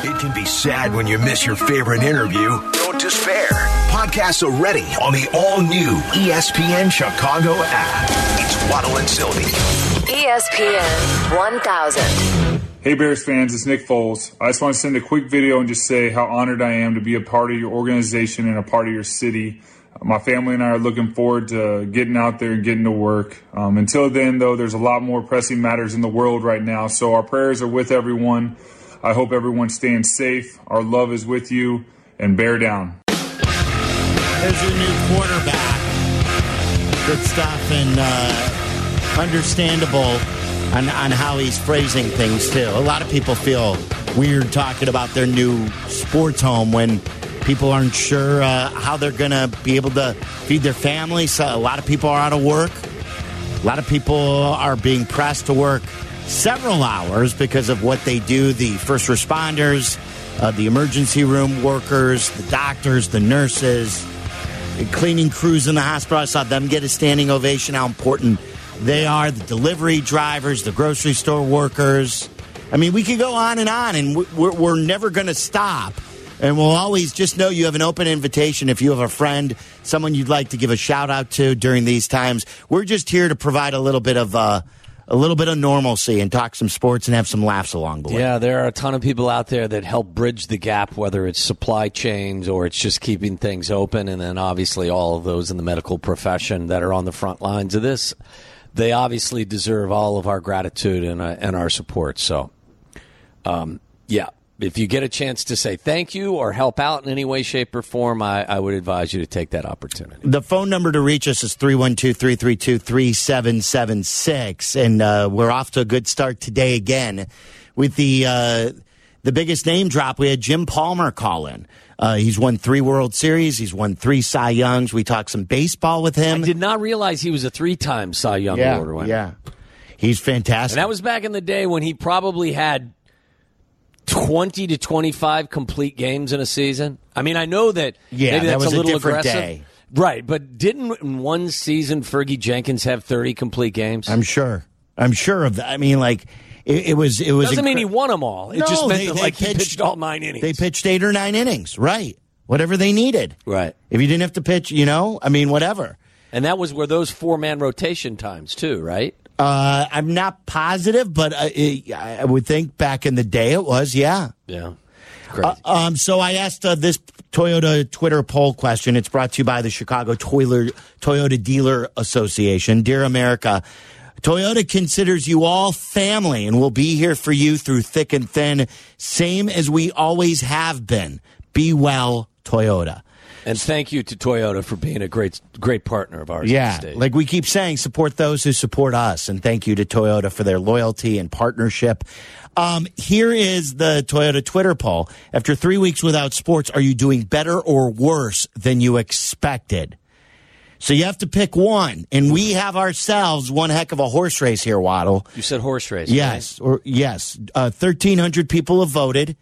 It can be sad when you miss your favorite interview. Don't despair. Podcasts are ready on the all-new ESPN Chicago app. It's Waddle and Sylvie. ESPN 1000. Hey Bears fans, it's Nick Foles. I just want to send a quick video and just say how honored I am to be a part of your organization and a part of your city. My family and I are looking forward to getting out there and getting to work. Until then, though, there's a lot more pressing matters in the world right now, so our prayers are with everyone. I hope everyone's staying safe. Our love is with you, and bear down. There's your new quarterback. Good stuff and understandable on how he's phrasing things, too. A lot of people feel weird talking about their new sports home when people aren't sure how they're going to be able to feed their families. So a lot of people are out of work. A lot of people are being pressed to work several hours because of what they do. The first responders, the emergency room workers, the doctors, the nurses, the cleaning crews in the hospital. I saw them get a standing ovation, how important they are. The delivery drivers, the grocery store workers. I mean, we could go on, and we're never going to stop. And we'll always just know you have an open invitation if you have a friend, someone you'd like to give a shout out to during these times. We're just here to provide a little bit of normalcy and talk some sports and have some laughs along the way. Yeah, there are a ton of people out there that help bridge the gap, whether it's supply chains or it's just keeping things open. And then obviously all of those in the medical profession that are on the front lines of this, they obviously deserve all of our gratitude and our support. So, yeah. If you get a chance to say thank you or help out in any way, shape, or form, I would advise you to take that opportunity. The phone number to reach us is 312-332-3776, and we're off to a good start today again with the biggest name drop. We had Jim Palmer call in. He's won 3 World Series. He's won 3 Cy Youngs. We talked some baseball with him. I did not realize he was a 3-time Cy Young Award winner. Yeah, he's fantastic. And that was back in the day when he probably had 20 to 25 complete games in a season. I mean, I know that maybe that's was a little different aggressive. Day. Right, but didn't in one season Fergie Jenkins have 30 complete games? I'm sure of that. I mean, like, it was. Doesn't mean he won them all. It just meant that he pitched all 9 innings. They pitched 8 or 9 innings, right? Whatever they needed. Right. If you didn't have to pitch, I mean, whatever. And that was where those 4-man rotation times, too, right? I'm not positive, but I would think back in the day it was, yeah. Yeah. Crazy. So I asked this Toyota Twitter poll question. It's brought to you by the Chicago Toyota Dealer Association. Dear America, Toyota considers you all family and will be here for you through thick and thin, same as we always have been. Be well, Toyota. And thank you to Toyota for being a great partner of ours. Yeah, in the state. like we keep saying, support those who support us. And thank you to Toyota for their loyalty and partnership. Here is the Toyota Twitter poll. After 3 weeks without sports, are you doing better or worse than you expected? So you have to pick one. And we have ourselves one heck of a horse race here, Waddle. You said horse race. Yes. Right? Yes. 1,300 people have voted.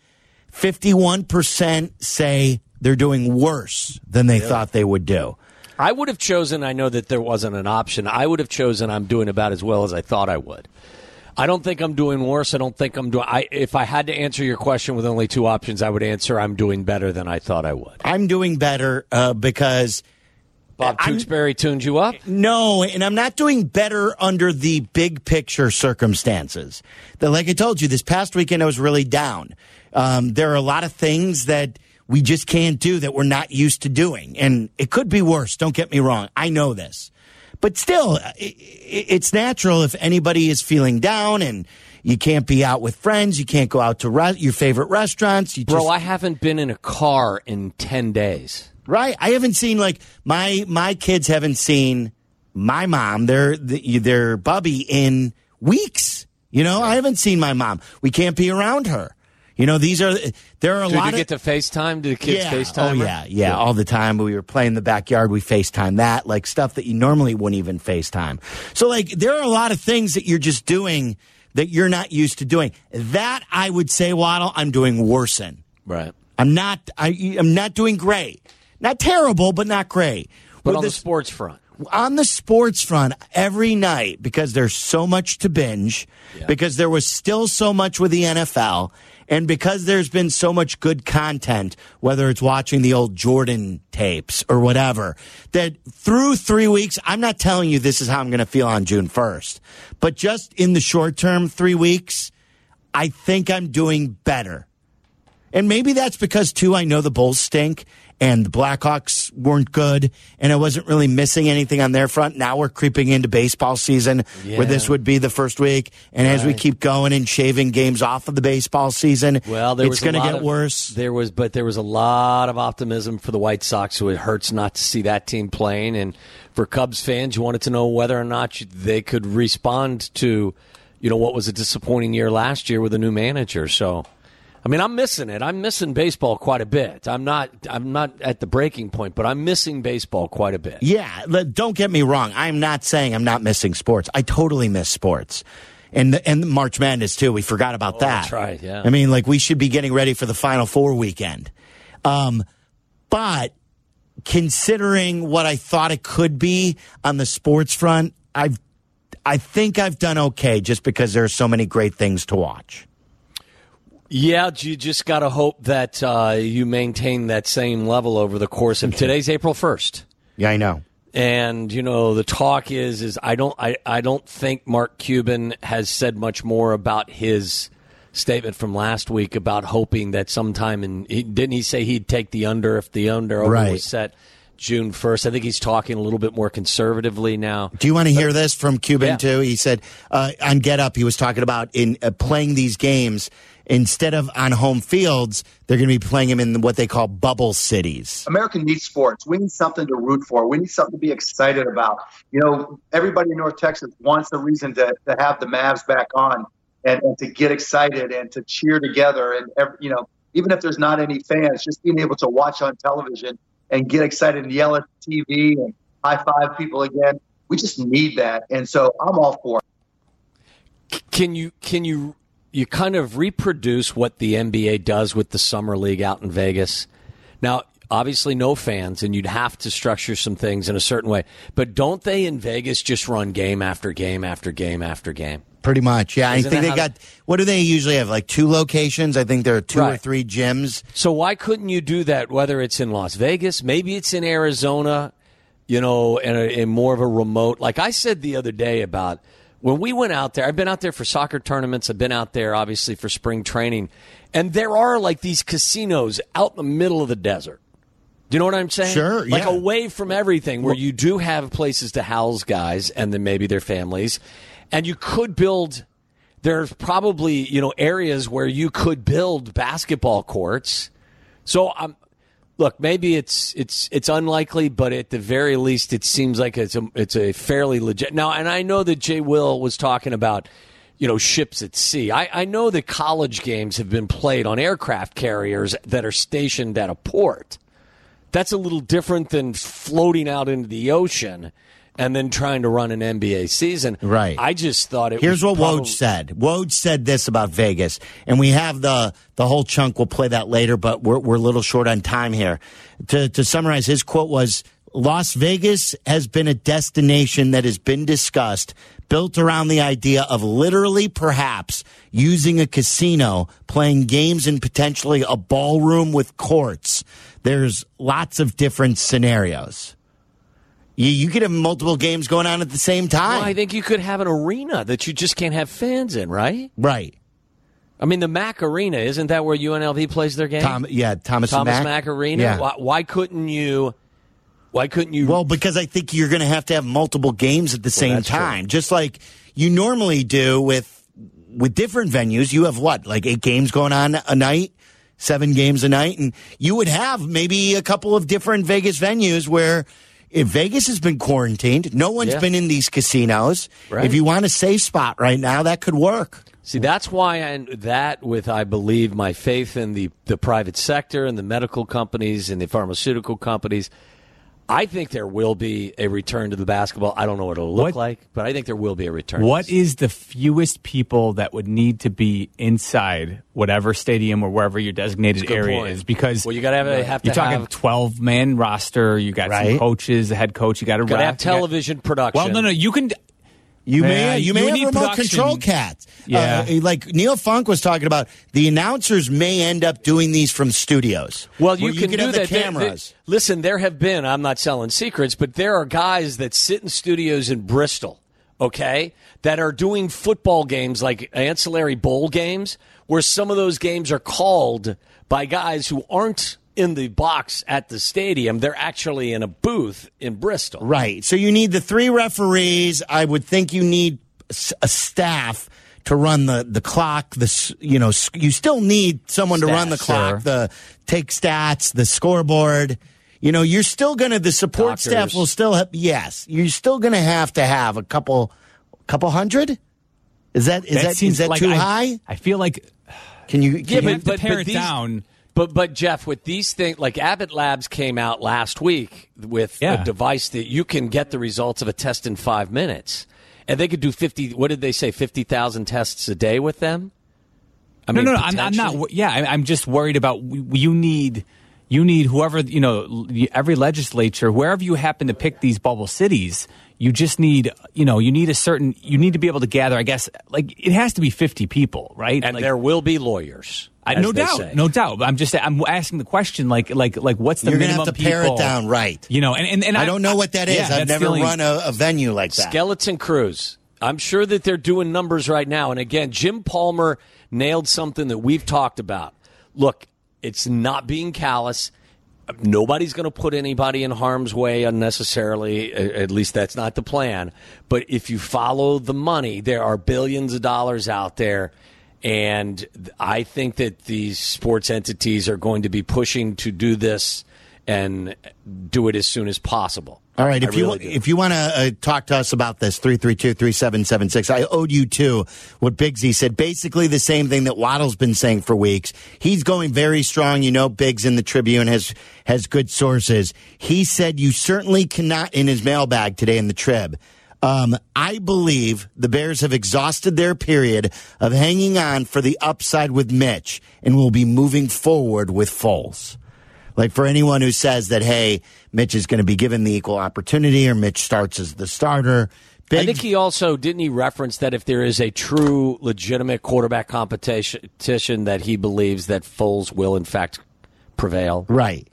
51% say they're doing worse than they thought they would do. I would have chosen, I know that there wasn't an option, I would have chosen I'm doing about as well as I thought I would. I don't think I'm doing worse. I don't think I'm doing... if I had to answer your question with only 2 options, I would answer I'm doing better than I thought I would. I'm doing better because... Bob Tewksbury tuned you up? No, and I'm not doing better under the big picture circumstances. Like I told you, this past weekend I was really down. There are a lot of things that we just can't do that we're not used to doing. And it could be worse. Don't get me wrong. I know this. But still, it's natural if anybody is feeling down and you can't be out with friends. You can't go out to your favorite restaurants. Bro, I haven't been in a car in 10 days. Right. I haven't seen, like, my kids haven't seen my mom, their bubby, in weeks. I haven't seen my mom. We can't be around her. There are a lot of... Did you get to FaceTime? Did the kids FaceTime? Oh, yeah, all the time. We were playing in the backyard. We FaceTime that, like stuff that you normally wouldn't even FaceTime. So, like, there are a lot of things that you're just doing that you're not used to doing. That, I would say, Waddle, I'm doing worse in. Right. I'm not doing great. Not terrible, but not great. But on the sports front. On the sports front, every night, because there's so much to binge, because there was still so much with the NFL, And because there's been so much good content, whether it's watching the old Jordan tapes or whatever, that through 3 weeks, I'm not telling you this is how I'm going to feel on June 1st, but just in the short term, 3 weeks, I think I'm doing better. And maybe that's because, too, I know the Bulls stink and the Blackhawks weren't good, and I wasn't really missing anything on their front. Now we're creeping into baseball season, where this would be the first week. And as we keep going and shaving games off of the baseball season, it's going to get worse. There was a lot of optimism for the White Sox, so it hurts not to see that team playing. And for Cubs fans, you wanted to know whether or not they could respond to, what was a disappointing year last year with a new manager. So, I mean, I'm missing it. I'm missing baseball quite a bit. I'm not at the breaking point, but I'm missing baseball quite a bit. Yeah, don't get me wrong. I'm not saying I'm not missing sports. I totally miss sports. And March Madness, too. We forgot about that. That's right, yeah. I mean, we should be getting ready for the Final Four weekend. But considering what I thought it could be on the sports front, I think I've done okay just because there are so many great things to watch. Yeah, you just got to hope that you maintain that same level over the course of today's April 1st. Yeah, I know. And the talk is I don't think Mark Cuban has said much more about his statement from last week about hoping that sometime didn't he say he'd take the under if the under was set June 1st? I think he's talking a little bit more conservatively now. Do you want to hear this from Cuban too? He said on Get Up, he was talking about in playing these games. Instead of on home fields, they're going to be playing them in what they call bubble cities. America needs sports. We need something to root for. We need something to be excited about. Everybody in North Texas wants a reason to have the Mavs back on and to get excited and to cheer together. And, even if there's not any fans, just being able to watch on television and get excited and yell at the TV and high-five people again. We just need that. And so I'm all for it. Can you kind of reproduce what the NBA does with the Summer League out in Vegas? Now, obviously no fans, and you'd have to structure some things in a certain way. But don't they in Vegas just run game after game after game after game? Pretty much, yeah. I think they got, what do they usually have, 2 locations? I think there are 2 or 3 gyms. So why couldn't you do that, whether it's in Las Vegas, maybe it's in Arizona, and more of a remote. Like I said the other day about when we went out there, I've been out there for soccer tournaments. I've been out there, obviously, for spring training. And there are, these casinos out in the middle of the desert. Do you know what I'm saying? Sure, yeah. Away from everything, where you do have places to house guys and then maybe their families. And you could build, there's probably, areas where you could build basketball courts. So, look, maybe it's unlikely, but at the very least, it seems like it's a fairly legit. Now, and I know that Jay Will was talking about, ships at sea. I know that college games have been played on aircraft carriers that are stationed at a port. That's a little different than floating out into the ocean and then trying to run an NBA season. Right. I just thought Here's what Woj said. Woj said this about Vegas, and we have the whole chunk. We'll play that later, but we're a little short on time here. To summarize, his quote was, Las Vegas has been a destination that has been discussed, built around the idea of literally perhaps using a casino, playing games in potentially a ballroom with courts. There's lots of different scenarios. You could have multiple games going on at the same time. Well, I think you could have an arena that you just can't have fans in, right? Right. I mean, the Mac Arena, isn't that where UNLV plays their game? Thomas Mack Arena. Yeah. Why couldn't you? Well, because I think you're going to have multiple games at the same time, just like you normally do with different venues. You have 8 games going on a night, 7 games a night, and you would have maybe a couple of different Vegas venues where. If Vegas has been quarantined, no one's been in these casinos. Right. If you want a safe spot right now, that could work. See, that's why I believe, my faith in the private sector and the medical companies and the pharmaceutical companies, I think there will be a return to the basketball. I don't know what it'll look like, but I think there will be a return. What is the fewest people that would need to be inside whatever stadium or wherever your designated area is? Because you got to have you're talking 12-man roster. You got some coaches, the head coach. You got to have television production. Well, no, you can. You may have remote production. control cats. Yeah. Like Neil Funk was talking about, the announcers may end up doing these from studios. Well, you can do do the that. Cameras. Listen, there have been, I'm not selling secrets, but there are guys that sit in studios in Bristol, okay, that are doing football games like ancillary bowl games, where some of those games are called by guys who aren't in the box at the stadium. They're actually in a booth in Bristol. Right. So you need the 3 referees. I would think you need a staff to run the clock. You still need someone to run the clock, the take stats, the scoreboard. You're still going to, the support Doctors. staff will still have, yes, you're still going to have a couple hundred? Is that too high? I feel like, Can you but pare it down. But Jeff, with these things, like Abbott Labs came out last week with a device that you can get the results of a test in 5 minutes, and they could do 50. What did they say? 50,000 tests a day with them. I mean, no. I'm not. Yeah, I'm just worried about you need whoever every legislature, wherever you happen to pick these bubble cities. You just need, you need to be able to gather, I guess, like it has to be 50 people, right? And like, there will be lawyers. No doubt. But I'm asking the question, like what's the You're minimum gonna have to pare it down, right? And I don't know what that is. Yeah, I've never run a venue like that. Skeleton Crews. I'm sure that they're doing numbers right now. And again, Jim Palmer nailed something that we've talked about. Look, it's not being callous. Nobody's going to put anybody in harm's way unnecessarily. At least that's not the plan. But if you follow the money, there are billions of dollars out there. And I think that these sports entities are going to be pushing to do this and do it as soon as possible. All right, if you want to talk to us about this, 332-3776. I owed you too what Biggsy said. Basically the same thing that Waddle's been saying for weeks. He's going very strong. Biggs in the Tribune has good sources. He said you certainly cannot, in his mailbag today in the Trib, I believe the Bears have exhausted their period of hanging on for the upside with Mitch and will be moving forward with Foles. Like, for anyone who says that, hey, Mitch is going to be given the equal opportunity or Mitch starts as the starter. I think he also, didn't he reference that if there is a true, legitimate quarterback competition that he believes that Foles will, in fact, prevail? Right.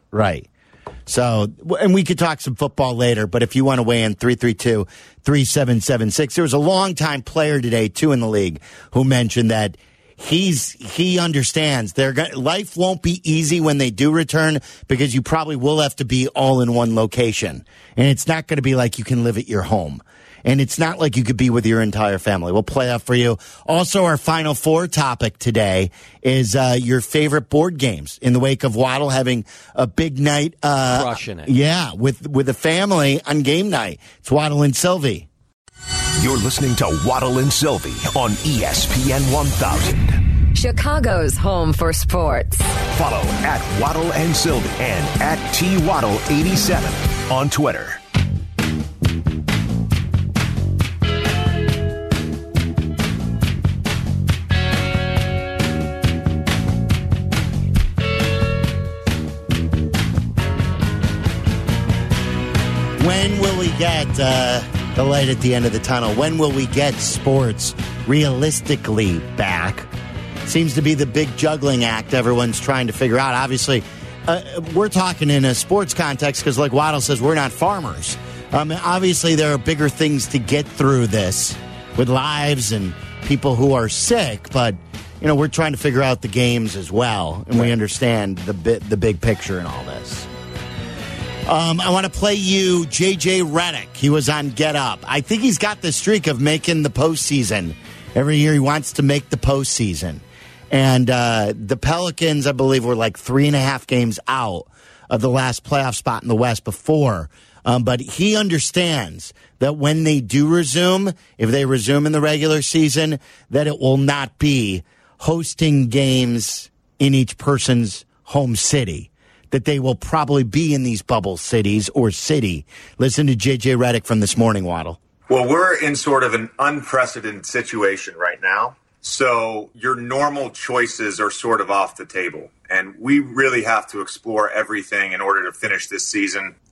So, and we could talk some football later, but if you want to weigh in, 332-3776. There was a longtime player today, too, in the league who mentioned that he understands life won't be easy when they do return because you probably will have to be all in one location. And it's not going to be like you can live at your home. And it's not like you could be with your entire family. We'll play that for you. Also, our Final Four topic today is your favorite board games in the wake of Waddle having a big night. Crushing it. Yeah, with the family on game night. It's Waddle and Sylvie. You're listening to Waddle and Sylvie on ESPN 1000. Chicago's home for sports. Follow at Waddle and Sylvie and at TWaddle87 on Twitter. When will we get the light at the end of the tunnel? When will we get sports realistically back? Seems to be the big juggling act everyone's trying to figure out. Obviously, we're talking in a sports context because, like Waddle says, we're not farmers. Obviously, there are bigger things to get through this with lives and people who are sick, but we're trying to figure out the games as well, and we understand the big picture in all this. I want to play you J.J. Redick. He was on Get Up. I think he's got the streak of making the postseason. Every year he wants to make the postseason. And the Pelicans, I believe, were like 3.5 games out of the last playoff spot in the West before. But he understands that when they do resume, if they resume in the regular season, that it will not be hosting games in each person's home city, that they will probably be in these bubble cities or city. Listen to J.J. Redick from this morning, Waddle. Well, we're in sort of an unprecedented situation right now. So your normal choices are sort of off the table. And we really have to explore everything in order to finish this season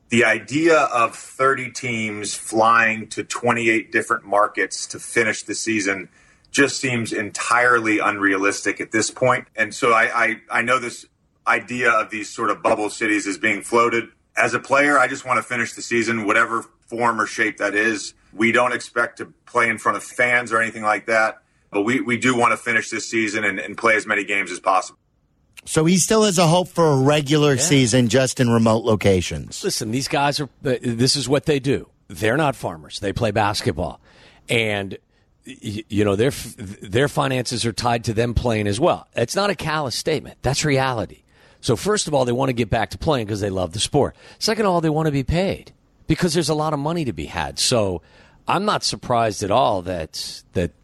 The idea of 30 teams flying to 28 different markets to finish the season just seems entirely unrealistic at this point. And so I know this idea of these sort of bubble cities is being floated. As a player, I just want to finish the season, whatever form or shape that is. We don't expect to play in front of fans or anything like that, but we do want to finish this season and play as many games as possible. So he still has a hope for a regular season just in remote locations. Listen, these guys this is what they do. They're not farmers. They play basketball. And, you know, their finances are tied to them playing as well. It's not a callous statement. That's reality. So first of all, they want to get back to playing because they love the sport. Second of all, they want to be paid because there's a lot of money to be had. So I'm not surprised at all that's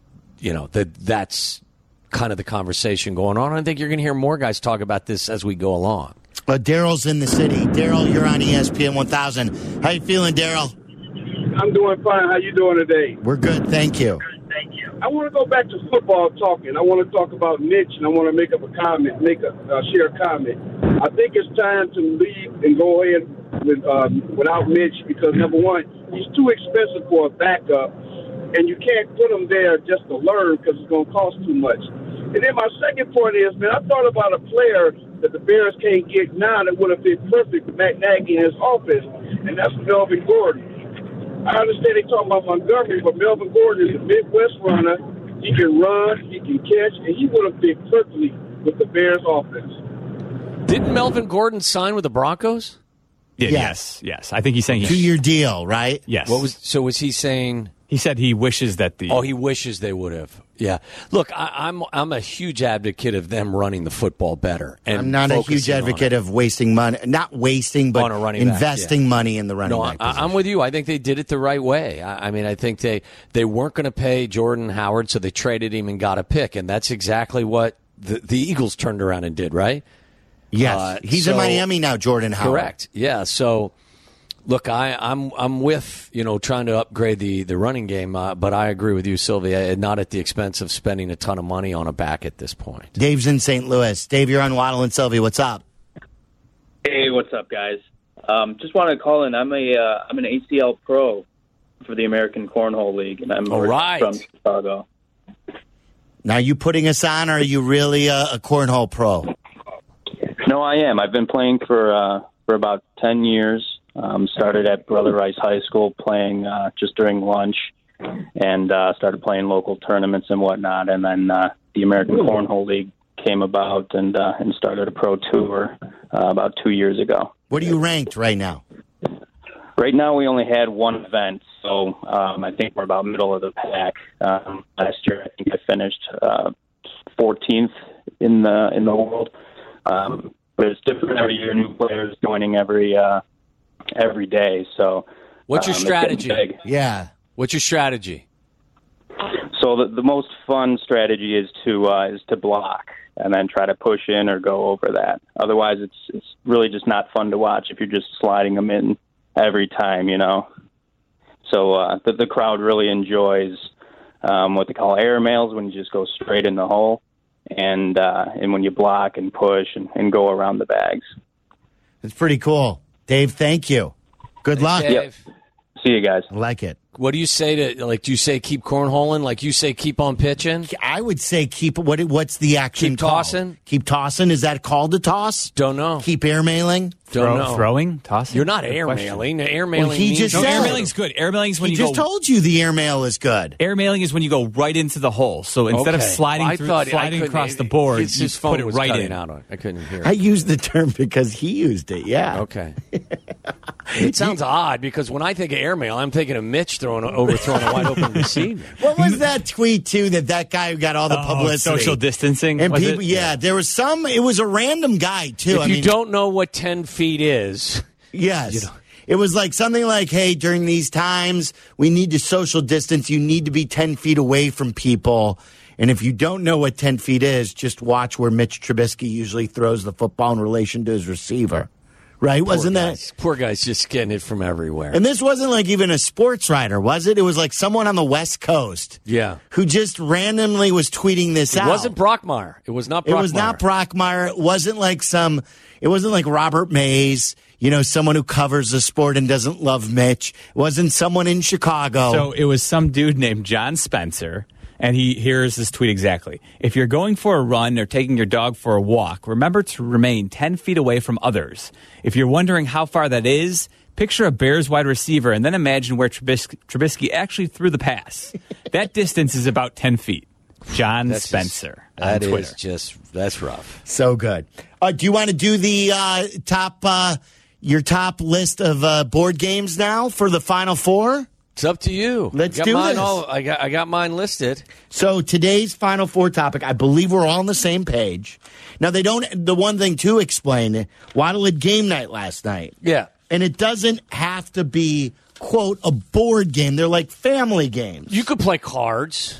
kind of the conversation going on. I think you're going to hear more guys talk about this as we go along. Daryl's in the city. Daryl, you're on ESPN 1000. How you feeling, Daryl? I'm doing fine. How you doing today? We're good, thank you. I want to go back to football talking. I want to talk about Mitch, and I want to make a comment. Share a comment. I think it's time to leave and go ahead without Mitch because, number one, he's too expensive for a backup, and you can't put him there just to learn because it's going to cost too much. And then my second point is, man, I thought about a player that the Bears can't get now that would have been perfect with Matt Nagy in his offense, and that's Melvin Gordon. I understand they talk about Montgomery, but Melvin Gordon is a Midwest runner. He can run, he can catch, and he would have fit perfectly with the Bears offense. Didn't Melvin Gordon sign with the Broncos? Yes. I think he's saying 2-year deal, right? Yes. Was he saying? He said he wishes that he wishes they would have. Yeah. Look, I'm a huge advocate of them running the football better. And I'm not a huge advocate of wasting money. Not wasting, but investing money in the running back position. I'm with you. I think they did it the right way. I mean, I think they weren't going to pay Jordan Howard, so they traded him and got a pick. And that's exactly what the Eagles turned around and did, right? Yes. He's in Miami now, Jordan Howard. Correct. Yeah. So, look, I'm with, trying to upgrade the running game, but I agree with you, Sylvia, not at the expense of spending a ton of money on a back at this point. Dave's in St. Louis. Dave, you're on Waddle and Sylvia. What's up? Hey, what's up, guys? Just wanted to call in. I'm an ACL pro for the American Cornhole League, and I'm from Chicago. Now, are you putting us on, or are you really a cornhole pro? No, I am. I've been playing for about 10 years. Started at Brother Rice High School playing just during lunch and started playing local tournaments and whatnot. And then the American Cornhole League came about and started a pro tour about 2 years ago. What are you ranked right now? Right now we only had one event, so I think we're about middle of the pack. Last year I think I finished 14th in the world. But it's different every year, new players joining every day. So, what's your strategy? Yeah, what's your strategy? So the most fun strategy is to block and then try to push in or go over that. Otherwise, it's really just not fun to watch if you're just sliding them in every time, So the crowd really enjoys what they call air mails when you just go straight in the hole. And when you block and push and go around the bags. It's pretty cool. Dave, thank you. Good luck. Yep. See you guys. I like it. What do you say to, do you say keep cornholing? Like you say keep on pitching? I would say what's the action Keep tossing? Called? Keep tossing? Is that called a toss? Don't know. Keep airmailing? Don't know. Throwing? Tossing? You're not airmailing. Airmailing means... airmailing's good. Airmailing's when he just told you the airmail is good. Airmailing is when you go right into the hole. So instead of sliding across the board, you put it right in. I couldn't hear it. I used the term because he used it, yeah. Okay. It sounds odd because when I think of airmail, I'm thinking of Mitch overthrowing a wide open receiver. What was that tweet, too, that guy who got all the publicity? Social distancing? And people, there was it was a random guy, too. If you don't know what 10 feet is. Yes. It was like something like, hey, during these times, we need to social distance. You need to be 10 feet away from people. And if you don't know what 10 feet is, just watch where Mitch Trubisky usually throws the football in relation to his receiver. right? Wasn't that? Poor guy's just getting it from everywhere. And this wasn't like even a sports writer, was it? It was like someone on the West Coast. Yeah. Who just randomly was tweeting this out. It wasn't Brockmeyer. It was not Brockmeyer. It was not Brockmeyer. It wasn't like Robert Mays, someone who covers the sport and doesn't love Mitch. It wasn't someone in Chicago. So it was some dude named John Spencer. And here's this tweet exactly. If you're going for a run or taking your dog for a walk, remember to remain 10 feet away from others. If you're wondering how far that is, picture a Bears wide receiver and then imagine where Trubisky actually threw the pass. That distance is about 10 feet. John Spencer on Twitter. That's rough. So good. Do you want to do the your top list of board games now for the Final Four? It's up to you. Let's do this. I got mine listed. So today's Final Four topic, I believe we're all on the same page. Now, the one thing to explain, Waddle had game night last night. Yeah. And it doesn't have to be, quote, a board game. They're like family games. You could play cards.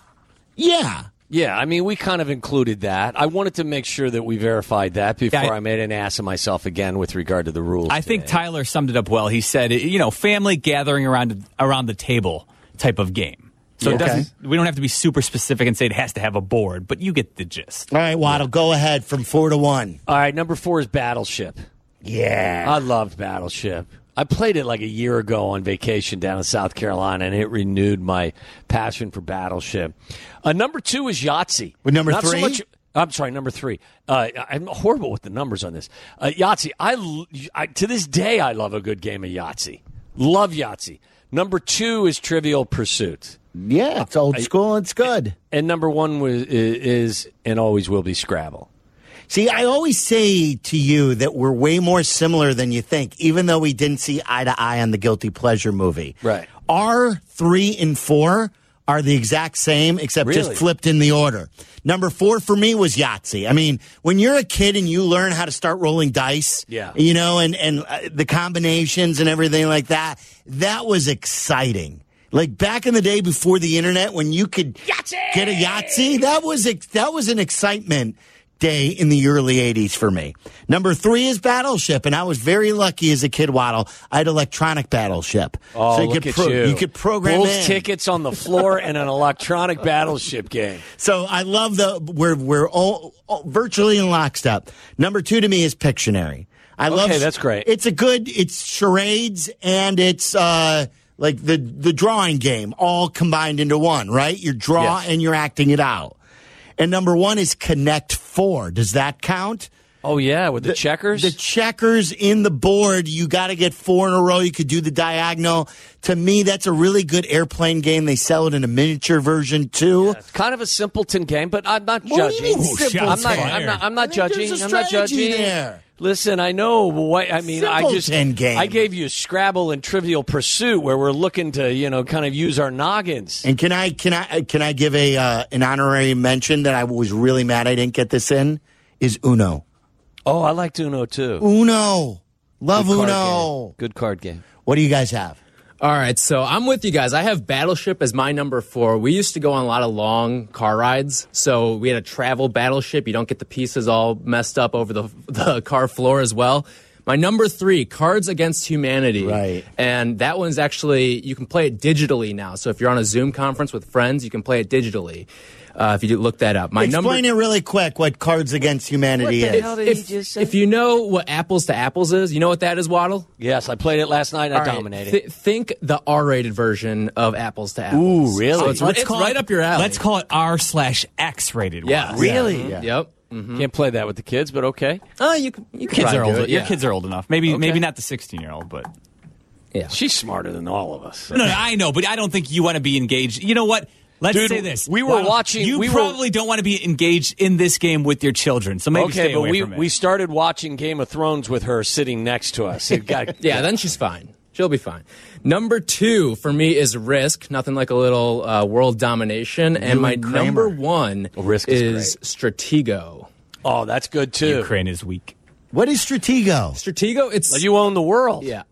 Yeah. Yeah, I mean, we kind of included that. I wanted to make sure that we verified that before I made an ass of myself again with regard to the rules. I think Tyler summed it up well. He said, family gathering around the table type of game. So we don't have to be super specific and say it has to have a board, but you get the gist. All right, Waddle, go ahead from 4 to 1. All right, number 4 is Battleship. Yeah. I loved Battleship. I played it like a year ago on vacation down in South Carolina, and it renewed my passion for Battleship. Number 2 is Yahtzee. With number Not 3? So much, I'm sorry, number 3. I'm horrible with the numbers on this. Yahtzee. I to this day, I love a good game of Yahtzee. Love Yahtzee. Number 2 is Trivial Pursuit. Yeah, it's old school. It's good. And number 1 is and always will be Scrabble. See, I always say to you that we're way more similar than you think, even though we didn't see eye to eye on the Guilty Pleasure movie. Right. Our 3 and 4 are the exact same, except just flipped in the order. Number 4 for me was Yahtzee. I mean, when you're a kid and you learn how to start rolling dice, and the combinations and everything like that, that was exciting. Like back in the day before the internet, when you could get a Yahtzee, that was an excitement day in the early 80s for me. Number 3 is Battleship, and I was very lucky as a kid, Waddle. I had electronic Battleship. Oh, so look at you. You could program Bulls tickets on the floor and an electronic Battleship game. So I love we're all virtually in lockstep. Number 2 to me is Pictionary. That's great. It's charades and it's like the drawing game all combined into one, right? You draw and you're acting it out. And number 1 is Connect 4. Does that count? Oh, yeah, with the checkers? The checkers in the board, you got to get 4 in a row. You could do the diagonal. To me, that's a really good airplane game. They sell it in a miniature version, too. Yeah, it's kind of a simpleton game, but I'm not judging. I'm not judging. There's a I'm not judging. there. Listen, I know what I mean. I gave you Scrabble and Trivial Pursuit, where we're looking to, kind of use our noggins. And can I give an honorary mention that I was really mad I didn't get this in? Is Uno. Oh, I liked Uno too. Uno, love Uno. Good card game. What do you guys have? All right, so I'm with you guys. I have Battleship as my number 4. We used to go on a lot of long car rides, so we had a travel Battleship. You don't get the pieces all messed up over the car floor as well. My number 3, Cards Against Humanity. Right. And that one's actually, you can play it digitally now. So if you're on a Zoom conference with friends, you can play it digitally. If you look that up. Explain it really quick what Cards Against Humanity is. Hell did he just say? If you know what Apples to Apples is, you know what that is, Waddle? Yes, I played it last night and I dominated. Think the R-rated version of Apples to Apples. Ooh, really? So it's right up your alley. Let's call it R/X rated. Yeah. Really? Yeah. Yep. Mm-hmm. Can't play that with the kids, but okay. You kids are old. Yeah. Your kids are old enough. Maybe not the 16-year-old, but yeah, she's smarter than all of us. So. No, I know, but I don't think you want to be engaged. You know what? Let's say this. We were watching. You probably don't want to be engaged in this game with your children, so maybe stay away from it. We started watching Game of Thrones with her sitting next to us. Yeah, then she's fine. She'll be fine. Number 2 for me is Risk. Nothing like a little world domination. And my number 1 is Stratego. Oh, that's good too. Ukraine is weak. What is Stratego? Stratego, it's... You own the world. Yeah.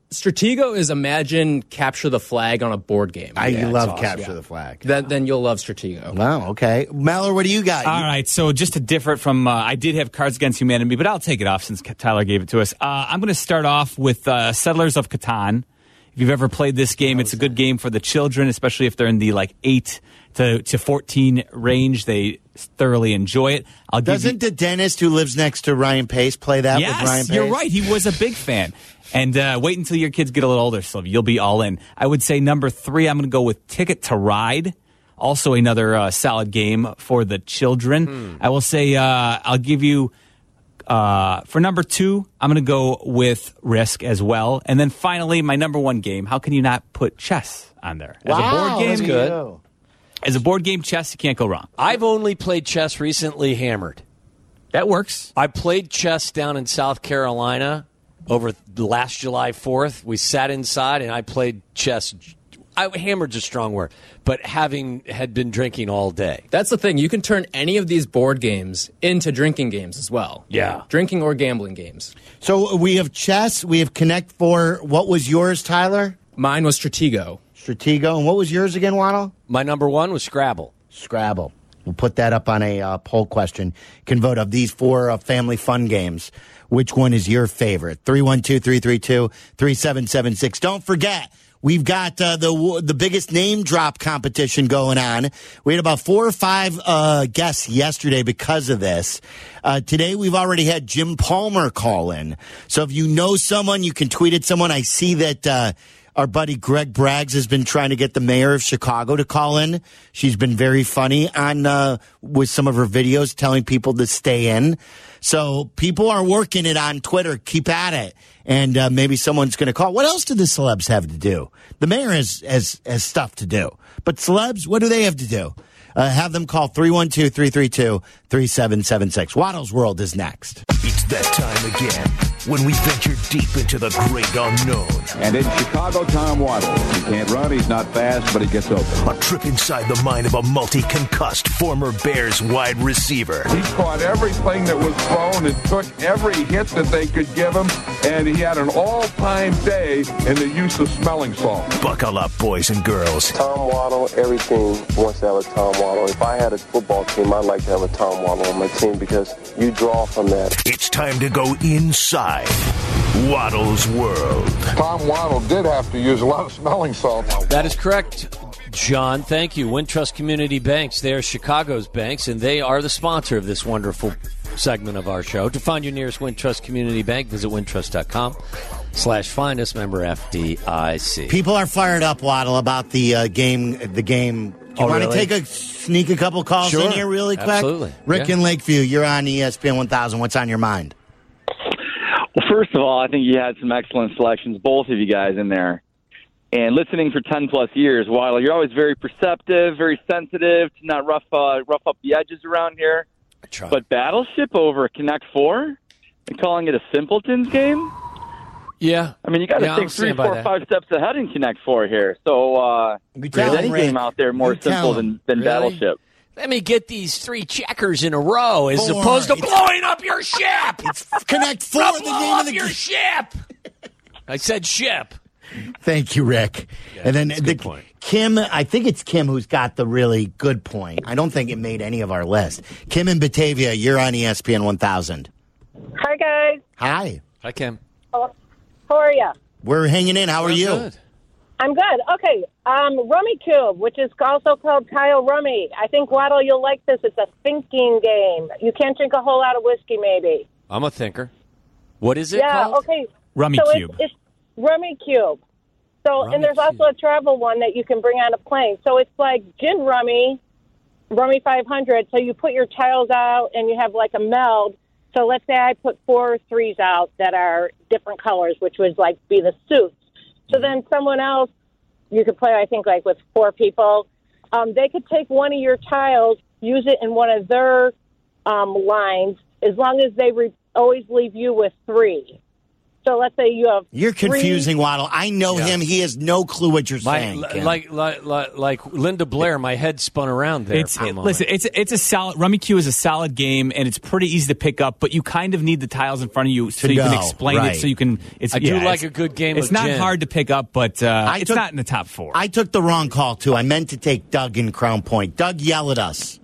Stratego is imagine capture the flag on a board game. I love awesome. capture the flag. Then you'll love Stratego. Wow, okay. Mellor, what do you got? All right, so just to differ it from, I did have Cards Against Humanity, but I'll take it off since Tyler gave it to us. I'm going to start off with Settlers of Catan. If you've ever played this game, it's a good game for the children, especially if they're in the 8 to 14 range. They thoroughly enjoy it. Doesn't the dentist who lives next to Ryan Pace play that with Ryan Pace? You're right. He was a big fan. And wait until your kids get a little older, so you'll be all in. I would say number 3, I'm going to go with Ticket to Ride. Also another solid game for the children. I will say I'll give you, for number 2, I'm going to go with Risk as well. And then finally, my number 1 game. How can you not put chess on there? As a board game, that's good. As a board game, chess, you can't go wrong. I've only played chess recently, Hammered. That works. I played chess down in South Carolina over the last July 4th. We sat inside and I played chess. Hammered's a strong word, but had been drinking all day. That's the thing. You can turn any of these board games into drinking games as well. Yeah. Drinking or gambling games. So we have chess. We have Connect 4. What was yours, Tyler? Mine was Stratego. Stratego. And what was yours again, Waddle? My number 1 was Scrabble. Scrabble. We'll put that up on a poll question. You can vote of these 4 family fun games. Which one is your favorite? 312-332-3776. Don't forget, we've got the biggest name drop competition going on. We had about 4 or 5 guests yesterday because of this. Today, we've already had Jim Palmer call in. So if you know someone, you can tweet at someone. I see that our buddy Greg Braggs has been trying to get the mayor of Chicago to call in. She's been very funny on with some of her videos telling people to stay in. So people are working it on Twitter. Keep at it. And maybe someone's going to call. What else do the celebs have to do? The mayor has stuff to do. But celebs, what do they have to do? Have them call 312-332-3776. Waddle's World is next. It's that time again when we venture deep into the great unknown. And in Chicago, Tom Waddle. He can't run, he's not fast, but he gets open. A trip inside the mind of a multi-concussed former Bears wide receiver. He caught everything that was thrown and took every hit that they could give him, and he had an all-time day in the use of smelling salt. Buckle up, boys and girls. Tom Waddle, every team wants to have a Tom Waddle. If I had a football team, I'd like to have a Tom Waddle on my team because you draw from that. It's time to go inside Waddle's world. Tom Waddle did have to use a lot of smelling salt. That is correct, John. Thank you. Wintrust Community Banks. They are Chicago's banks, and they are the sponsor of this wonderful segment of our show. To find your nearest Wintrust Community Bank, visit wintrust.com/find us, member FDIC. People are fired up, Waddle, about the game. Do you want to sneak a couple calls in here really quick? Absolutely. Rick in Lakeview, you're on ESPN 1000. What's on your mind? Well, first of all, I think you had some excellent selections, both of you guys in there. And listening for 10-plus years, Waddle, you're always very perceptive, very sensitive to not rough up the edges around here. But Battleship over Connect 4 and calling it a simpletons game? Yeah. I mean, you got to think 3, 4, 5 steps ahead in Connect 4 here. So there's any game out there more simple than Battleship. Let me get these 3 checkers in a row as opposed to blowing up your ship. It's Connect 4, the name of the your ship. I said ship. Thank you, Rick. Yeah, and then good point. Kim, I think it's Kim who's got the really good point. I don't think it made any of our list. Kim in Batavia, you're on ESPN 1000. Hi, guys. Hi. Hi, Kim. How are you? We're hanging in. How are you? Good. I'm good. Okay. Rummy Cube, which is also called Tile Rummy. I think, Waddle, you'll like this. It's a thinking game. You can't drink a whole lot of whiskey, maybe. I'm a thinker. What is it called? Yeah, okay. Rummy Cube. It's Rummy Cube. So, and there's also a travel one that you can bring on a plane. So it's like gin rummy, Rummy 500. So you put your tiles out and you have like a meld. So let's say I put 4 3s out that are different colors, which would like be the suits. So then someone else, you could play, I think, like with 4 people. They could take one of your tiles, use it in one of their lines, as long as they always leave you with 3. So let's say you have You're confusing, Waddle. I know him. He has no clue what you're saying. Like Linda Blair, my head spun around there. It's a solid. Rummy Q is a solid game, and it's pretty easy to pick up. But you kind of need the tiles in front of you so you can explain it. So you can. I do like a good game. It's of not gin. hard to pick up, but it's not in the top 4. I took the wrong call too. I meant to take Doug in Crown Point. Doug, yell at us.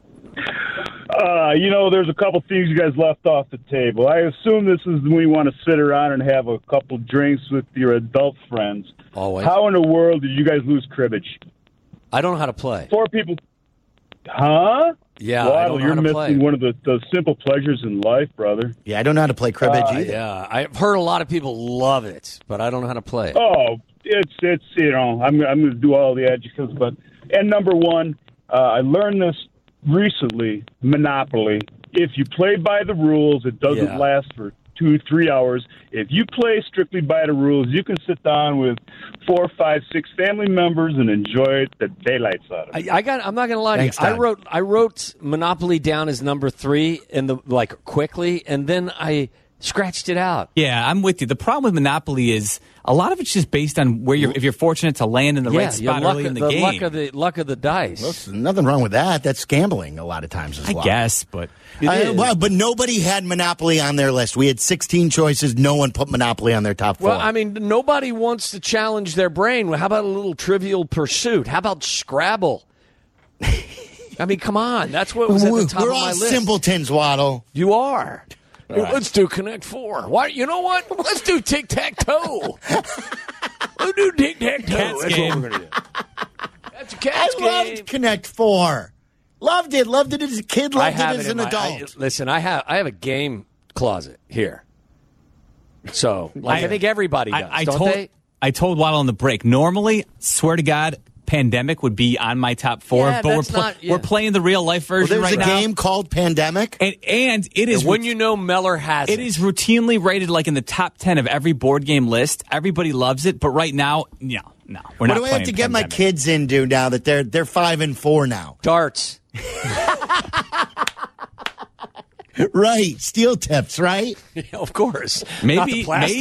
There's a couple things you guys left off the table. I assume this is when you want to sit around and have a couple drinks with your adult friends. Always. How in the world did you guys lose cribbage? I don't know how to play. 4 people. Huh? Yeah, Waddle, I don't know you're how to missing play. one of the simple pleasures in life, brother. Yeah, I don't know how to play cribbage either. Yeah, I've heard a lot of people love it, but I don't know how to play it. Oh, it's I'm going to do all the adjectives, and number 1, I learned this recently, Monopoly. If you play by the rules, it doesn't last for 2-3 hours. If you play strictly by the rules, you can sit down with 4, 5, 6 family members and enjoy it the daylights out of it. I'm not going to lie Thanks, to you. Doug. I wrote Monopoly down as number 3 quickly, and then I scratched it out. Yeah, I'm with you. The problem with Monopoly is a lot of it's just based on where if you're fortunate to land in the right spot early in the game. Luck of the dice. Well, there's nothing wrong with that. That's gambling a lot of times as well. I guess, but but nobody had Monopoly on their list. We had 16 choices. No one put Monopoly on their top 4. Well, I mean, nobody wants to challenge their brain. How about a little Trivial Pursuit? How about Scrabble? I mean, come on. That's what was at the top of my list. We're all simpletons, Waddle. You are. Right. Let's do Connect 4. Why? You know what? Let's do Tic-Tac-Toe. Let's do Tic-Tac-Toe. That's what we're going to do. That's a cat's game. I loved Connect 4. Loved it. Loved it as a kid. Loved it as an adult. Listen, I have a game closet here. So, I think everybody does, I told Waddle on the break, normally, swear to God, Pandemic would be on my top 4, but we're playing the real life version right now. There's a game called Pandemic, and it is when Meller has it is routinely rated like in the top 10 of every board game list. Everybody loves it, but right now, no, we're not. What do I have to get my kids into now that they're 5 and 4 now? Darts. Right, steel tips, right? Yeah, of course. Maybe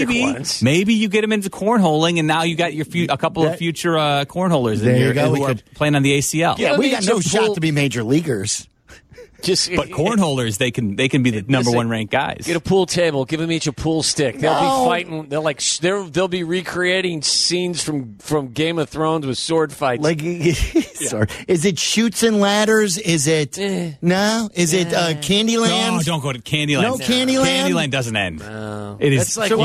you get them into cornholing, and now you got a couple of future cornholers in here who are playing on the ACL. Yeah, we got no shot to be major leaguers. But cornholers, they can be the number 1 ranked guys. Get a pool table, give them each a pool stick. They'll be fighting. They'll be recreating scenes from Game of Thrones with sword fights. Is it Chutes and Ladders? Is it no? Is it Candyland? No, don't go to Candyland. No, Candyland. Candyland doesn't end. No. It is. Like,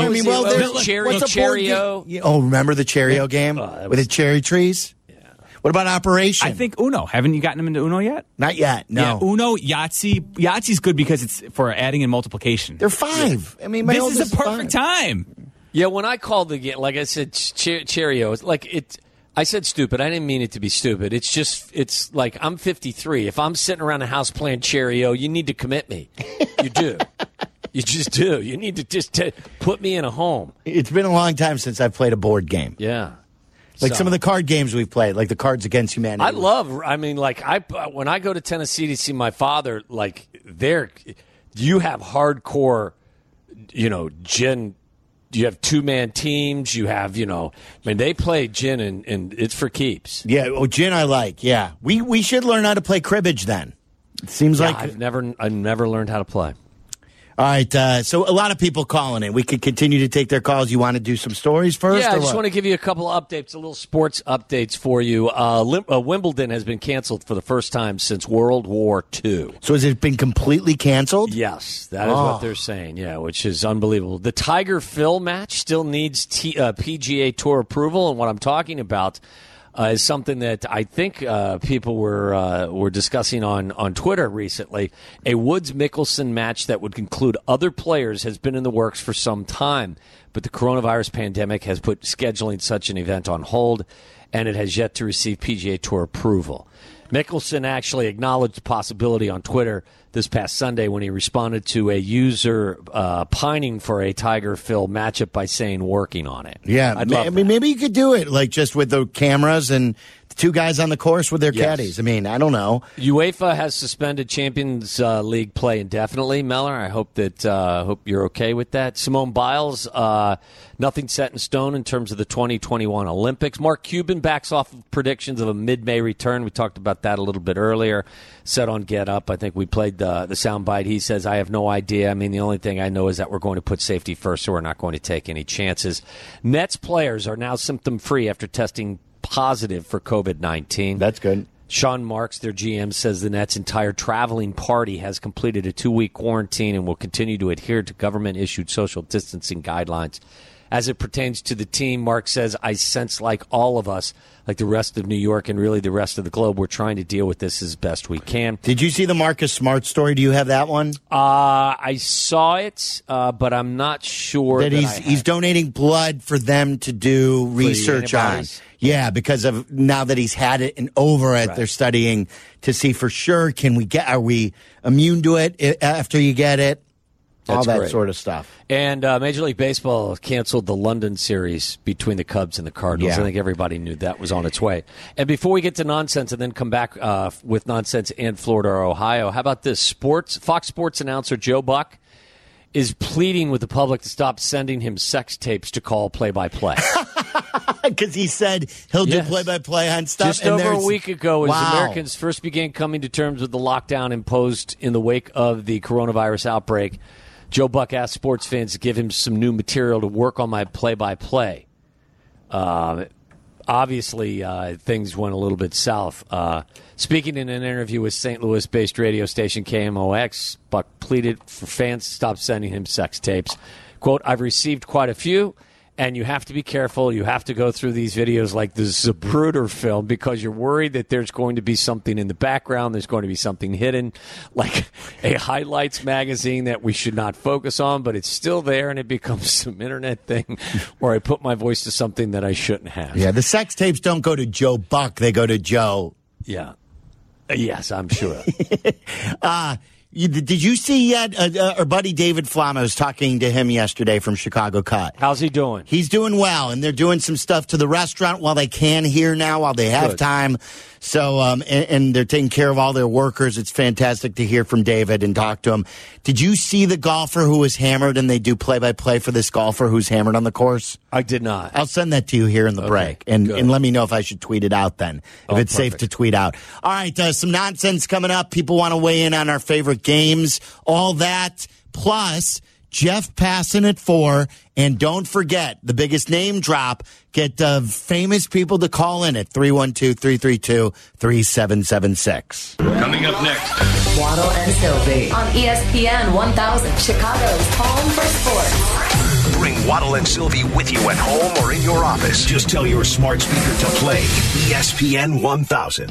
Cheerio. Oh, remember the Cheerio game with the cherry trees? What about Operation? I think Uno. Haven't you gotten them into Uno yet? Not yet, no. Yeah, Uno, Yahtzee. Yahtzee's good because it's for adding in multiplication. They're 5. I mean, this is a perfect time. Yeah, when I called the game, like I said, Cheerios, I said stupid. I didn't mean it to be stupid. It's like I'm 53. If I'm sitting around the house playing Cheerio, you need to commit me. You do. You just do. You need to just put me in a home. It's been a long time since I've played a board game. Yeah. Some of the card games we've played, like the Cards Against Humanity. When I go to Tennessee to see my father, you have hardcore, gin. You have 2-man teams. You have, they play gin and it's for keeps. Yeah, gin I like. Yeah, we should learn how to play cribbage then. It seems like I've never learned how to play. All right, so a lot of people calling in. We could continue to take their calls. You want to do some stories first? Yeah, I just want to give you a couple of updates, a little sports updates for you. Wimbledon has been canceled for the first time since World War II. So has it been completely canceled? Yes, that is what they're saying, which is unbelievable. The Tiger Phil match still needs PGA Tour approval, and what I'm talking about is something that I think people were discussing on Twitter recently. A Woods-Mickelson match that would include other players has been in the works for some time, but the coronavirus pandemic has put scheduling such an event on hold, and it has yet to receive PGA Tour approval. Mickelson actually acknowledged the possibility on Twitter this past Sunday when he responded to a user pining for a Tiger-Phil matchup by saying working on it. Yeah, I mean, maybe you could do it like just with the cameras and the two guys on the course with their caddies. I mean, I don't know. UEFA has suspended Champions League play indefinitely. Meller, I hope that hope you're okay with that. Simone Biles, nothing set in stone in terms of the 2021 Olympics. Mark Cuban backs off of predictions of a mid-May return. We talked about that a little bit earlier. Said on Get Up, I think we played the soundbite. He says, I have no idea. I mean, the only thing I know is that we're going to put safety first, so we're not going to take any chances. Nets players are now symptom-free after testing positive for COVID-19. That's good. Sean Marks, their GM, says the Nets' entire traveling party has completed a 2-week quarantine and will continue to adhere to government-issued social distancing guidelines. As it pertains to the team, Mark says, I sense like all of us, like the rest of New York and really the rest of the globe, we're trying to deal with this as best we can. Did you see the Marcus Smart story? Do you have that one? I saw it, but I'm not sure that he's donating blood for them to do research on. Yeah, because of now that he's had it and over it, they're studying to see for sure, are we immune to it after you get it? All that sort of stuff. And Major League Baseball canceled the London series between the Cubs and the Cardinals. I think everybody knew that was on its way. And before we get to nonsense and then come back with nonsense in Florida or Ohio, how about this? Fox Sports announcer Joe Buck is pleading with the public to stop sending him sex tapes to call play-by-play. Because he said he'll do play-by-play on stuff. Just over a week ago, as Americans first began coming to terms with the lockdown imposed in the wake of the coronavirus outbreak, Joe Buck asked sports fans to give him some new material to work on my play-by-play. Obviously, things went a little bit south. Speaking in an interview with St. Louis-based radio station KMOX, Buck pleaded for fans to stop sending him sex tapes. Quote, I've received quite a few, and you have to be careful. You have to go through these videos like the Zapruder film because you're worried that there's going to be something in the background. There's going to be something hidden, like a highlights magazine that we should not focus on, but it's still there, and it becomes some internet thing where I put my voice to something that I shouldn't have. Yeah, the sex tapes don't go to Joe Buck. They go to Joe. Yeah. Yes, I'm sure. Did you see yet? Our buddy David Flama was talking to him yesterday from Chicago Cut. How's he doing? He's doing well, and they're doing some stuff to the restaurant while they can here now, while they have time. So, and they're taking care of all their workers. It's fantastic to hear from David and talk to him. Did you see the golfer who was hammered, and they do play-by-play for this golfer who's hammered on the course? I did not. I'll send that to you here in the break, and let me know if I should tweet it out then, if it's safe to tweet out. All right, some nonsense coming up. People want to weigh in on our favorite games, all that, plus Jeff Passan at 4, and don't forget, the biggest name drop, get famous people to call in at 312-332-3776. Coming up next, Waddle and Sylvie on ESPN 1000, Chicago's home for sports. Bring Waddle and Sylvie with you at home or in your office. Just tell your smart speaker to play ESPN 1000.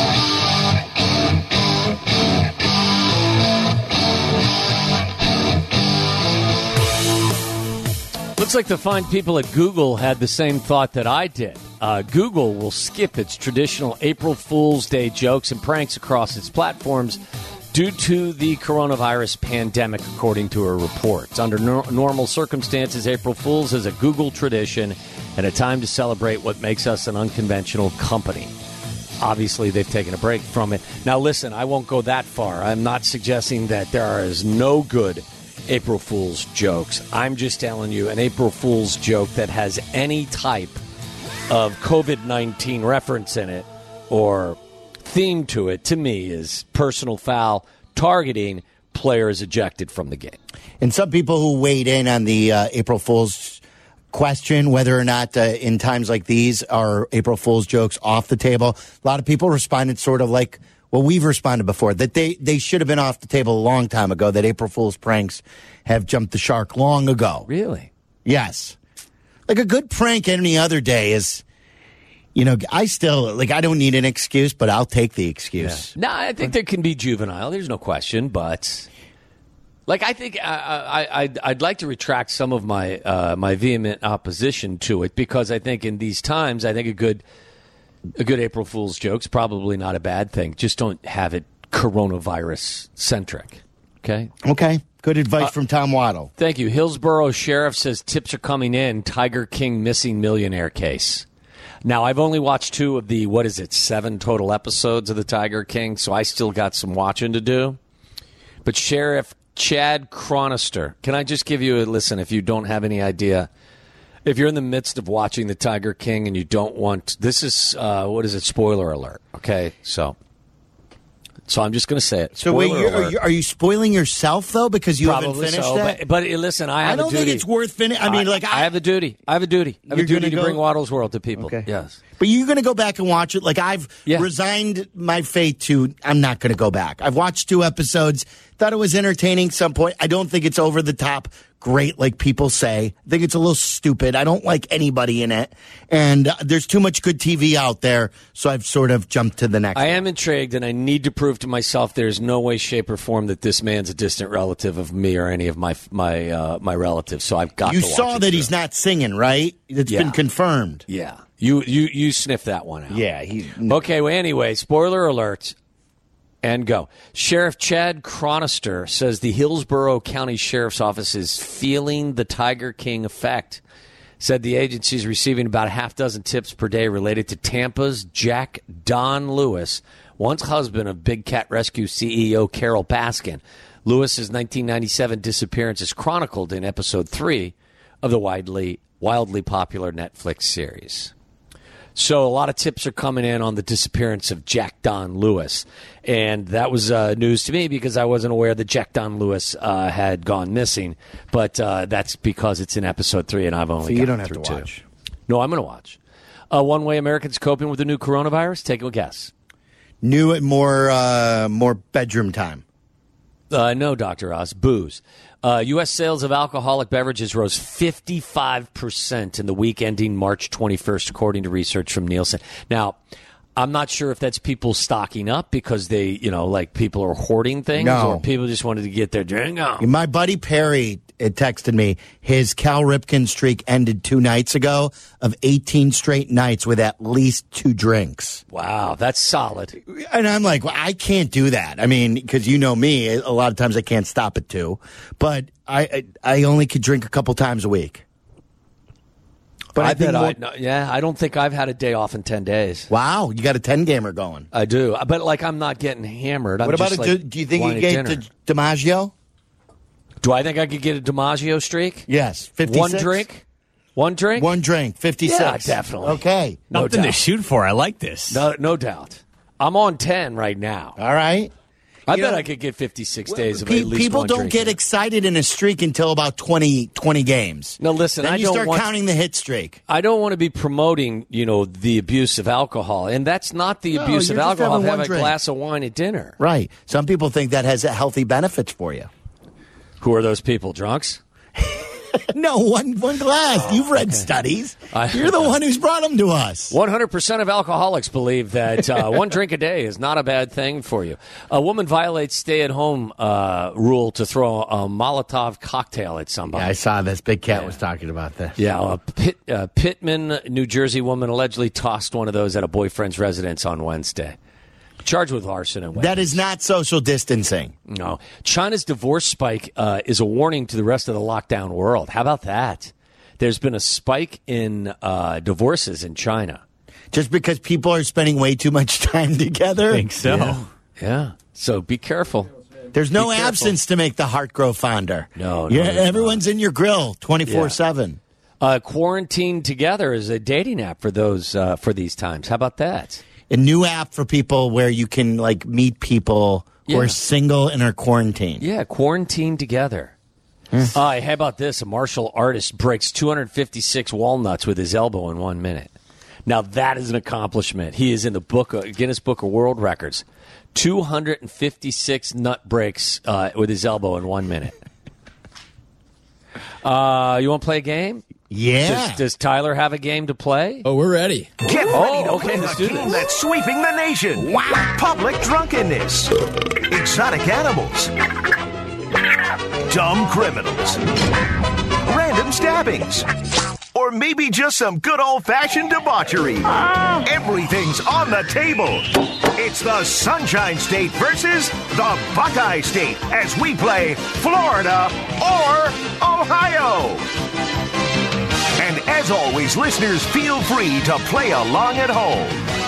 Looks like the fine people at Google had the same thought that I did. Google will skip its traditional April Fool's Day jokes and pranks across its platforms due to the coronavirus pandemic, according to a report. Under normal circumstances, April Fool's is a Google tradition and a time to celebrate what makes us an unconventional company. Obviously, they've taken a break from it. Now, listen, I won't go that far. I'm not suggesting that there is no good April Fool's jokes. I'm just telling you, an April Fool's joke that has any type of COVID-19 reference in it or theme to it, to me, is personal foul, targeting, players ejected from the game. And some people who weighed in on the April Fool's question, whether or not in times like these are April Fool's jokes off the table, a lot of people responded sort of like, well, we've responded before, that they should have been off the table a long time ago, that April Fool's pranks have jumped the shark long ago. Really? Yes. Like a good prank any other day is, I still, I don't need an excuse, but I'll take the excuse. Yeah. No, I think there can be juvenile. There's no question, but I think I'd like to retract some of my my vehement opposition to it, because I think in these times, I think a good April Fool's joke's probably not a bad thing. Just don't have it coronavirus centric. Okay. Okay. Good advice from Tom Waddle. Thank you. Hillsborough Sheriff says tips are coming in. Tiger King missing millionaire case. Now, I've only watched 2 of the, 7 total episodes of the Tiger King, so I still got some watching to do. But Sheriff Chad Chronister, can I just give you a listen if you don't have any idea? If you're in the midst of watching the Tiger King and you don't want, this is, spoiler alert, okay? So I'm just going to say it. So wait, are you spoiling yourself, though, because you haven't finished it? But listen, I don't think it's worth finishing. I have a duty. I have a duty to bring Waddle's World to people. Okay. Yes. But you're going to go back and watch it? Like, I've resigned my fate to, I'm not going to go back. I've watched 2 episodes, thought it was entertaining at some point. I don't think it's over the top great like people say. I think it's a little stupid. I don't like anybody in it. And there's too much good TV out there, so I've sort of jumped to the next I am intrigued, and I need to prove to myself there's no way, shape, or form that this man's a distant relative of me or any of my relatives. So I've got to watch it. You saw that he's not singing, right? It's been confirmed. Yeah. You sniffed that one out. Yeah. Okay, well, anyway, spoiler alert. And go. Sheriff Chad Chronister says the Hillsborough County Sheriff's Office is feeling the Tiger King effect. Said the agency is receiving about 6 tips per day related to Tampa's Jack Don Lewis, once husband of Big Cat Rescue CEO Carol Baskin. Lewis's 1997 disappearance is chronicled in episode 3 of the wildly popular Netflix series. So a lot of tips are coming in on the disappearance of Jack Don Lewis. And that was news to me because I wasn't aware that Jack Don Lewis had gone missing. But that's because it's in episode 3 and I've only gotten through 2. So you don't have to watch. No, I'm going to watch. One way Americans coping with the new coronavirus? Take a guess. New and more bedroom time. No, Dr. Oz. Booze. U.S. sales of alcoholic beverages rose 55% in the week ending March 21st, according to research from Nielsen. Now, I'm not sure if that's people stocking up because they, people are hoarding things or people just wanted to get their drink on. My buddy Perry texted me. His Cal Ripken streak ended 2 nights ago of 18 straight nights with at least 2 drinks. Wow, that's solid. And I'm like, well, I can't do that. I mean, because you know me, a lot of times I can't stop at 2. But I only could drink a couple times a week. But I don't think I've had a day off in 10 days. Wow, you got a 10-gamer going. I do, but I'm not getting hammered. What about do you think you get to DiMaggio? Do I think I could get a DiMaggio streak? Yes, 56. One drink? 1 drink, 56. Yeah, definitely. Okay, nothing to shoot for. I like this. No doubt. I'm on 10 right now. All right. I bet I could get 56 days of at least people one don't drink get excited in a streak until about 20 games. No, listen, then you start counting the hit streak. I don't want to be promoting, the abuse of alcohol, and that's not the abuse of alcohol. Have a glass of wine at dinner, right? Some people think that has healthy benefits for you. Who are those people? Drunks? No, one glass. You've read studies. You're the one who's brought them to us. 100% of alcoholics believe that 1 drink a day is not a bad thing for you. A woman violates stay-at-home rule to throw a Molotov cocktail at somebody. Yeah, I saw this. Big Cat was talking about this. Yeah, a Pittman, New Jersey woman allegedly tossed one of those at a boyfriend's residence on Wednesday. Charged with arson and weapons. That is not social distancing. No. China's divorce spike is a warning to the rest of the lockdown world. How about that? There's been a spike in divorces in China. Just because people are spending way too much time together? I think so. Yeah. So be careful. There's no absence to make the heart grow fonder. No. Everyone's in your grill 24/7. Quarantine Together is a dating app for those for these times. How about that? A new app for people where you can meet people who are single and are quarantined. Yeah, Quarantine Together. How about this? A martial artist breaks 256 walnuts with his elbow in 1 minute. Now that is an accomplishment. He is in the Guinness Book of World Records. 256 nut breaks with his elbow in 1 minute. You want to play a game? Yeah. Does Tyler have a game to play? Oh, we're ready. Get ready to play let's the do game this. that's sweeping the nation. Wow. Public drunkenness. Exotic animals. Dumb criminals. Random stabbings. or maybe just some good old-fashioned debauchery. Everything's on the table. It's the Sunshine State versus the Buckeye State as we play Florida or Ohio. And as always, listeners, feel free to play along at home.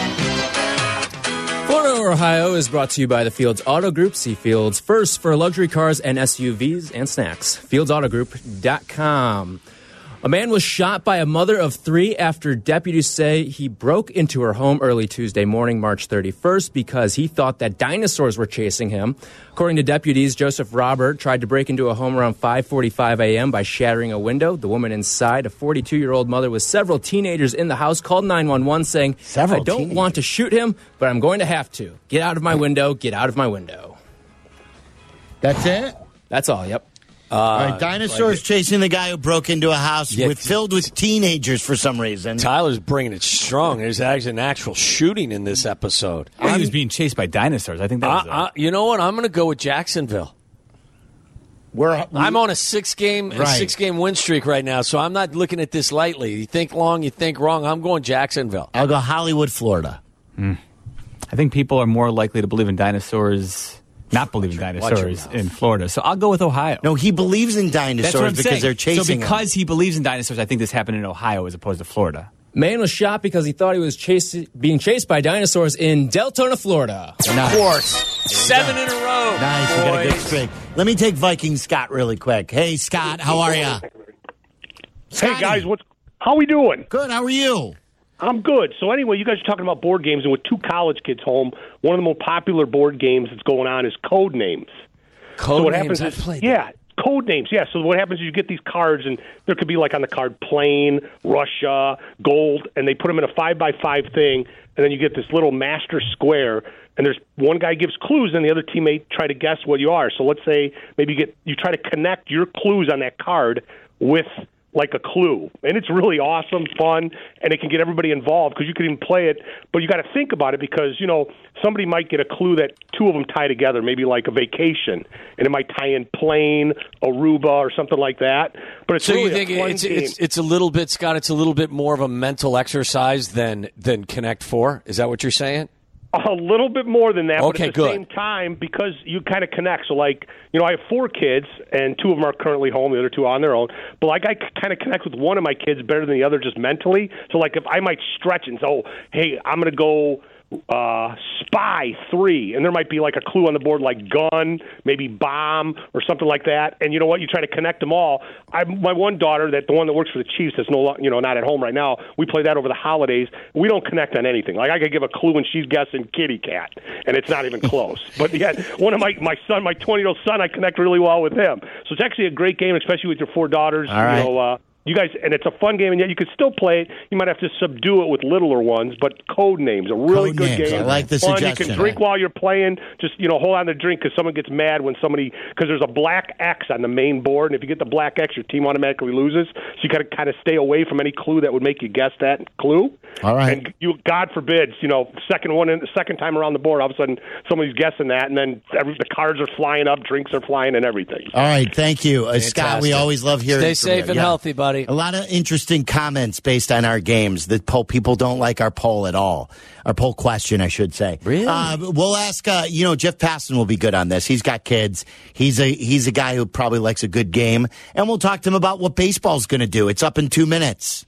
Florida or Ohio is brought to you by the Fields Auto Group. See Fields first for luxury cars and SUVs and snacks. FieldsAutoGroup.com. A man was shot by a mother of 3 after deputies say he broke into her home early Tuesday morning, March 31st, because he thought that dinosaurs were chasing him. According to deputies, Joseph Robert tried to break into a home around 5:45 a.m. by shattering a window. The woman inside, a 42-year-old mother with several teenagers in the house, called 911 saying, I don't want to shoot him, but I'm going to have to. Get out of my window. Get out of my window. That's it? That's all, yep. All right, dinosaurs chasing the guy who broke into a house filled with teenagers for some reason. Tyler's bringing it strong. There's actually an actual shooting in this episode. He was being chased by dinosaurs. I think that was you know what? I'm going to go with Jacksonville. I'm on a six-game win streak right now, so I'm not looking at this lightly. You think long, you think wrong. I'm going Jacksonville. I'll go Hollywood, Florida. I think people are more likely to believe in dinosaurs... Not believe in dinosaurs in Florida. So I'll go with Ohio. No, he believes in dinosaurs because they're chasing him. So because he believes in dinosaurs, I think this happened in Ohio as opposed to Florida. Man was shot because he thought he was being chased by dinosaurs in Deltona, Florida. Of course. 7 in a row. Nice, you got a good streak. Let me take Viking Scott really quick. Hey, Scott, how are you? Hey, guys, how we doing? Good, how are you? I'm good. So anyway, you guys are talking about board games, and with 2 college kids home, one of the most popular board games that's going on is Code Names. Code Names? I've played that. Yeah, Code Names. Yeah, so what happens is you get these cards, and there could be like on the card plane, Russia, gold, and they put them in a 5x5 thing, and then you get this little master square, and there's one guy gives clues, and the other teammate try to guess what you are. So let's say maybe you try to connect your clues on that card with like a clue. And it's really awesome, fun, and it can get everybody involved because you can even play it, but you got to think about it because, somebody might get a clue that 2 of them tie together, maybe like a vacation, and it might tie in plane, Aruba, or something like that. But it's really a fun game. It's a little bit, Scott, it's a little bit more of a mental exercise than Connect 4? Is that what you're saying? A little bit more than that, okay, but at the same time, because you kind of connect. So, I have 4 kids, and 2 of them are currently home. The other 2 are on their own. But, I kind of connect with one of my kids better than the other just mentally. So, if I might stretch and say, hey, I'm going to go spy 3, and there might be a clue on the board like gun, maybe bomb, or something like that. And you know what? You try to connect them all. My one daughter, the one that works for the Chiefs, that's not at home right now. We play that over the holidays. We don't connect on anything. I could give a clue and she's guessing kitty cat, and it's not even close. But yet, one of my 20-year-old son, I connect really well with him. So it's actually a great game, especially with your 4 daughters. All right. You guys, and it's a fun game, and yet you can still play it. You might have to subdue it with littler ones, but Code Names, a really good game. I like the fun. suggestion. You can drink while you're playing. Just hold on to drink because someone gets mad because there's a black X on the main board, and if you get the black X, your team automatically loses. So you got to kind of stay away from any clue that would make you guess that clue. All right. And God forbid, second time around the board, all of a sudden somebody's guessing that, and then the cards are flying up, drinks are flying, and everything. All right, thank you, Scott. We always love hearing. Stay safe and healthy, buddy. A lot of interesting comments based on our games. The people don't like our poll at all. Our poll question, I should say. Really? We'll ask. Jeff Paston will be good on this. He's got kids. He's a guy who probably likes a good game, and we'll talk to him about what baseball's going to do. It's up in 2 minutes.